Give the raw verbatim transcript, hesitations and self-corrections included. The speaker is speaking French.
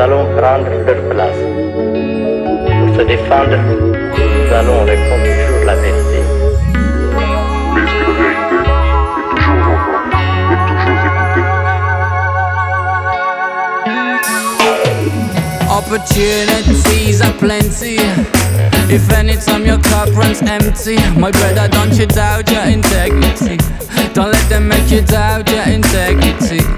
allons prendre leur place. Pour se défendre, nous allons répondre toujours la vérité. Puisque la vérité est toujours entendue et toujours écoutée. Opportunities are plenty. If anytime your cup runs empty, my brother, don't you doubt your integrity. Don't let them make you doubt your integrity.